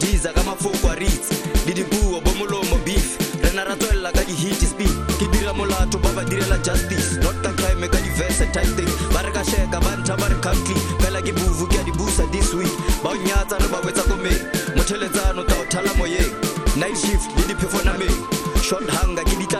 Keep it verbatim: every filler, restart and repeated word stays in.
diza ka mafoko a ritz le dipuo bo molomo beef rena ra tswella ka di hit speed ke dira molato ba ba direla justice not the crime ka diverse type thing ba re ka sheka ba ntha ba re country fela ke buvu ke di busa this week ba o nyatsa re ba wetsa ko me motheletsano ta o thala moyeng night shift le di phefona me short hunger ke di